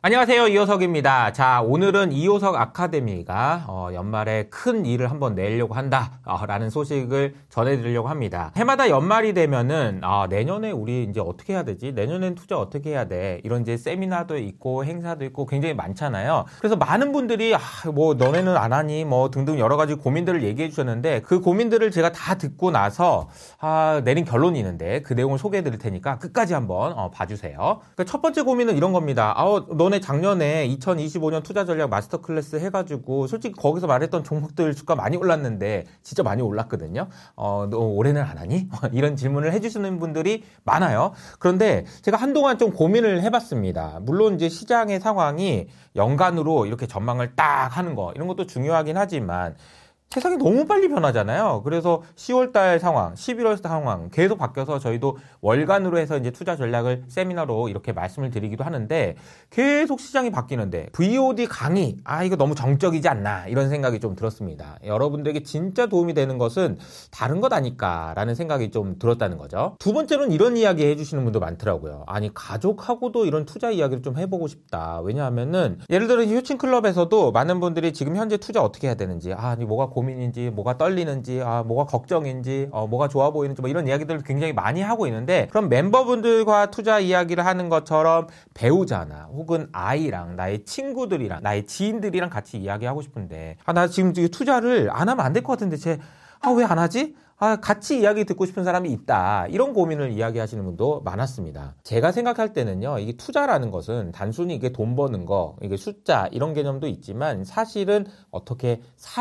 안녕하세요. 이호석입니다. 자, 오늘은 이호석 아카데미가 연말에 큰 일을 한번 내려고 한다 라는 소식을 전해드리려고 합니다. 해마다 연말이 되면은 내년에 우리 이제 어떻게 해야 되지? 내년엔 투자 어떻게 해야 돼? 이런 이제 세미나도 있고 행사도 있고 굉장히 많잖아요. 그래서 많은 분들이 뭐 너네는 안 하니? 뭐 등등 여러 가지 고민들을 얘기해 주셨는데 그 고민들을 제가 다 듣고 나서 내린 결론이 있는데 그 내용을 소개해 드릴 테니까 끝까지 한번 봐주세요. 그러니까 첫 번째 고민은 이런 겁니다. 너네 작년에 2025년 투자 전략 마스터 클래스 해가지고 솔직히 거기서 말했던 종목들 주가 많이 올랐는데 진짜 많이 올랐거든요. 너 올해는 안 하니? 이런 질문을 해주시는 분들이 많아요. 그런데 제가 한동안 좀 고민을 해봤습니다. 물론 이제 시장의 상황이 연간으로 이렇게 전망을 딱 하는 거 이런 것도 중요하긴 하지만 세상이 너무 빨리 변하잖아요. 그래서 10월달 상황, 11월 상황 계속 바뀌어서 저희도 월간으로 해서 이제 투자 전략을 세미나로 이렇게 말씀을 드리기도 하는데 계속 시장이 바뀌는데 VOD 강의, 이거 너무 정적이지 않나 이런 생각이 좀 들었습니다. 여러분들에게 진짜 도움이 되는 것은 다른 것 아닐까라는 생각이 좀 들었다는 거죠. 두 번째로는 이런 이야기 해주시는 분도 많더라고요. 아니 가족하고도 이런 투자 이야기를 좀 해보고 싶다. 왜냐하면은 예를 들어 효친클럽에서도 많은 분들이 지금 현재 투자 어떻게 해야 되는지 뭐가 고민인지, 뭐가 떨리는지, 뭐가 걱정인지, 뭐가 좋아 보이는지, 뭐 이런 이야기들을 굉장히 많이 하고 있는데, 그럼 멤버분들과 투자 이야기를 하는 것처럼 배우자나 혹은 아이랑 나의 친구들이랑 나의 지인들이랑 같이 이야기하고 싶은데, 나 지금 투자를 안 하면 안 될 것 같은데, 왜 안 하지? 같이 이야기 듣고 싶은 사람이 있다. 이런 고민을 이야기하시는 분도 많았습니다. 제가 생각할 때는요, 이게 투자라는 것은 단순히 이게 돈 버는 거, 이게 숫자, 이런 개념도 있지만 사실은 어떻게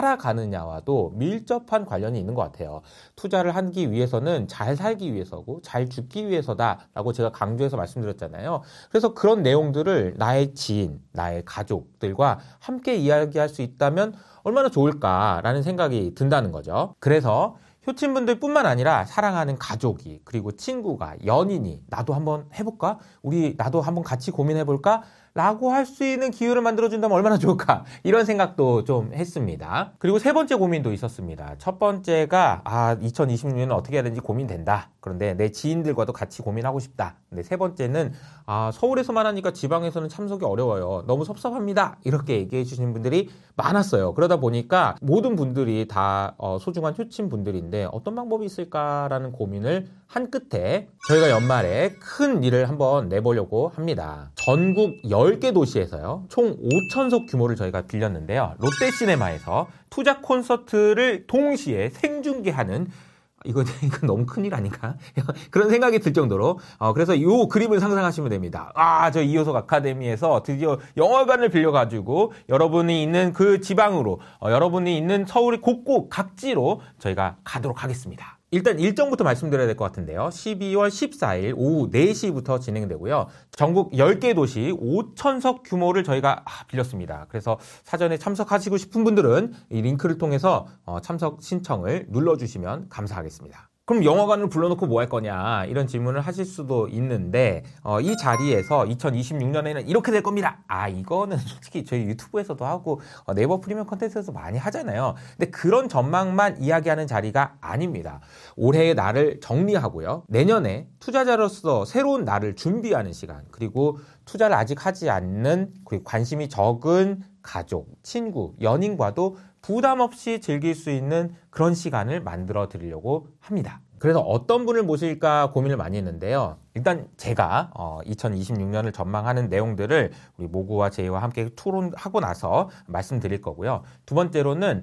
살아가느냐와도 밀접한 관련이 있는 것 같아요. 투자를 하기 위해서는 잘 살기 위해서고, 잘 죽기 위해서다라고 제가 강조해서 말씀드렸잖아요. 그래서 그런 내용들을 나의 지인, 나의 가족들과 함께 이야기할 수 있다면 얼마나 좋을까라는 생각이 든다는 거죠. 그래서 효친분들 뿐만 아니라 사랑하는 가족이 그리고 친구가 연인이 나도 한번 해볼까? 나도 한번 같이 고민해볼까? 라고 할 수 있는 기회를 만들어준다면 얼마나 좋을까? 이런 생각도 좀 했습니다. 그리고 세 번째 고민도 있었습니다. 첫 번째가 2026년은 어떻게 해야 되는지 고민된다. 그런데 내 지인들과도 같이 고민하고 싶다. 근데 세 번째는 서울에서만 하니까 지방에서는 참석이 어려워요. 너무 섭섭합니다. 이렇게 얘기해 주시는 분들이 많았어요. 그러다 보니까 모든 분들이 다 소중한 효친 분들인데 어떤 방법이 있을까라는 고민을 한 끝에 저희가 연말에 큰 일을 한번 내보려고 합니다. 전국 10개 도시에서요. 총 5,000석 규모를 저희가 빌렸는데요. 롯데시네마에서 투자 콘서트를 동시에 생중계하는 이거 너무 큰일 아닌가? 그런 생각이 들 정도로 그래서 이 그림을 상상하시면 됩니다. 저 이호석 아카데미에서 드디어 영화관을 빌려가지고 여러분이 있는 그 지방으로 여러분이 있는 서울의 곳곳 각지로 저희가 가도록 하겠습니다. 일단 일정부터 말씀드려야 될 것 같은데요. 12월 14일 오후 4시부터 진행되고요. 전국 10개 도시 5,000석 규모를 저희가 빌렸습니다. 그래서 사전에 참석하시고 싶은 분들은 이 링크를 통해서 참석 신청을 눌러주시면 감사하겠습니다. 그럼 영화관을 불러놓고 뭐 할 거냐 이런 질문을 하실 수도 있는데 이 자리에서 2026년에는 이렇게 될 겁니다. 이거는 솔직히 저희 유튜브에서도 하고 네이버 프리미엄 컨텐츠에서 많이 하잖아요. 근데 그런 전망만 이야기하는 자리가 아닙니다. 올해의 나를 정리하고요. 내년에 투자자로서 새로운 나를 준비하는 시간 그리고 투자를 아직 하지 않는 그리고 관심이 적은 가족, 친구, 연인과도 부담 없이 즐길 수 있는 그런 시간을 만들어 드리려고 합니다. 그래서 어떤 분을 모실까 고민을 많이 했는데요. 일단 제가 2026년을 전망하는 내용들을 우리 모구와 제이와 함께 토론하고 나서 말씀드릴 거고요. 두 번째로는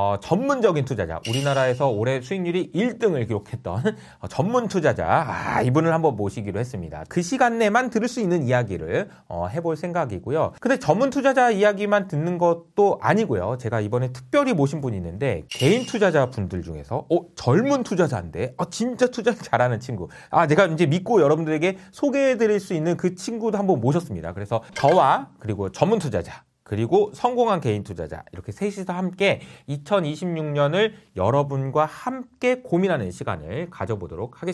전문적인 투자자, 우리나라에서 올해 수익률이 1등을 기록했던 전문 투자자 이분을 한번 모시기로 했습니다. 그 시간 내만 들을 수 있는 이야기를 해볼 생각이고요. 근데 전문 투자자 이야기만 듣는 것도 아니고요. 제가 이번에 특별히 모신 분이 있는데 개인 투자자 분들 중에서 젊은 투자자인데 진짜 투자 잘하는 친구. 내가 이제 믿고 여러분들에게 소개해드릴 수 있는 그 친구도 한번 모셨습니다. 그래서 저와 그리고 전문 투자자 그리고 성공한 개인 투자자 이렇게 셋이서 함께 2026년을 여러분과 함께 고민하는 시간을 가져보도록 하겠습니다.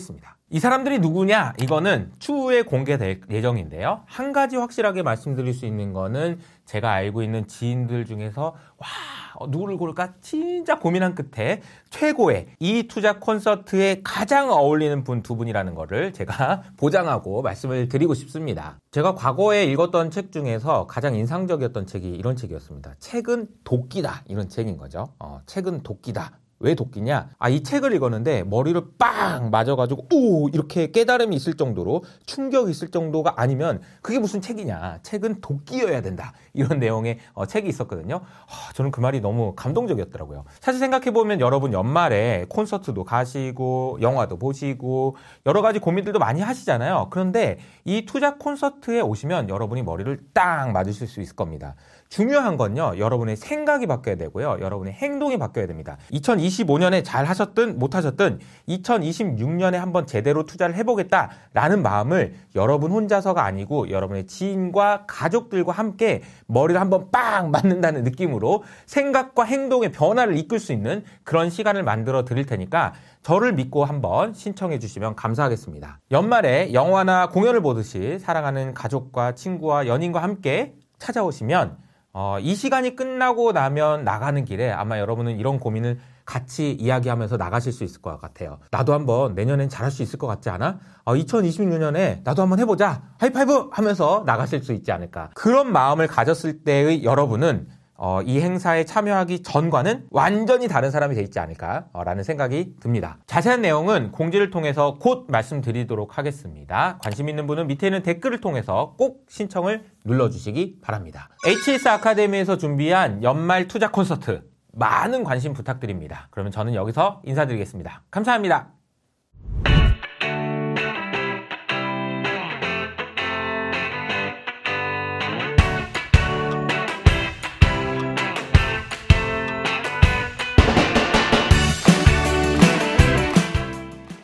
이 사람들이 누구냐? 이거는 추후에 공개될 예정인데요. 한 가지 확실하게 말씀드릴 수 있는 거는 제가 알고 있는 지인들 중에서 누구를 고를까 진짜 고민한 끝에 최고의 이 투자 콘서트에 가장 어울리는 분 두 분이라는 거를 제가 보장하고 말씀을 드리고 싶습니다. 제가 과거에 읽었던 책 중에서 가장 인상적이었던 책이 이런 책이었습니다. 책은 도끼다, 이런 책인 거죠. 책은 도끼다. 왜 도끼냐? 이 책을 읽었는데 머리를 빵 맞아가지고 이렇게 깨달음이 있을 정도로 충격이 있을 정도가 아니면 그게 무슨 책이냐? 책은 도끼여야 된다. 이런 내용의 책이 있었거든요. 저는 그 말이 너무 감동적이었더라고요. 사실 생각해보면 여러분 연말에 콘서트도 가시고 영화도 보시고 여러 가지 고민들도 많이 하시잖아요. 그런데 이 투자 콘서트에 오시면 여러분이 머리를 딱 맞으실 수 있을 겁니다. 중요한 건요, 여러분의 생각이 바뀌어야 되고요, 여러분의 행동이 바뀌어야 됩니다. 2025년에 잘 하셨든 못 하셨든 2026년에 한번 제대로 투자를 해보겠다라는 마음을 여러분 혼자서가 아니고 여러분의 지인과 가족들과 함께 머리를 한번 빵 맞는다는 느낌으로 생각과 행동의 변화를 이끌 수 있는 그런 시간을 만들어 드릴 테니까 저를 믿고 한번 신청해 주시면 감사하겠습니다. 연말에 영화나 공연을 보듯이 사랑하는 가족과 친구와 연인과 함께 찾아오시면 이 시간이 끝나고 나면 나가는 길에 아마 여러분은 이런 고민을 같이 이야기하면서 나가실 수 있을 것 같아요. 나도 한번 내년엔 잘할 수 있을 것 같지 않아? 2026년에 나도 한번 해보자, 하이파이브 하면서 나가실 수 있지 않을까. 그런 마음을 가졌을 때의 여러분은 이 행사에 참여하기 전과는 완전히 다른 사람이 돼 있지 않을까라는 생각이 듭니다. 자세한 내용은 공지를 통해서 곧 말씀드리도록 하겠습니다. 관심 있는 분은 밑에 있는 댓글을 통해서 꼭 신청을 눌러주시기 바랍니다. HS 아카데미에서 준비한 연말 투자 콘서트 많은 관심 부탁드립니다. 그러면 저는 여기서 인사드리겠습니다. 감사합니다.